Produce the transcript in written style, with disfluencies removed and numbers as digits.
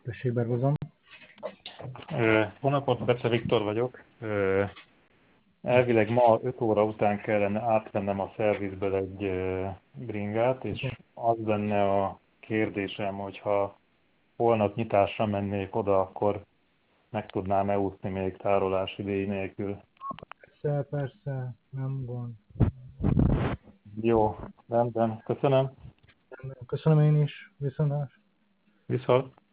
Tessék, Bergozom. Jó napot, Bece Viktor vagyok. Elvileg ma 5 óra után kellene átvennem a szervizből egy bringát, Igen. és az lenne a kérdésem, hogyha holnap nyitásra mennék oda, akkor meg tudnám-e úszni még tárolási díj nélkül. Persze, nem gond. Jó, rendben, köszönöm. Köszönöm én is, viszontlátásra. Viszont.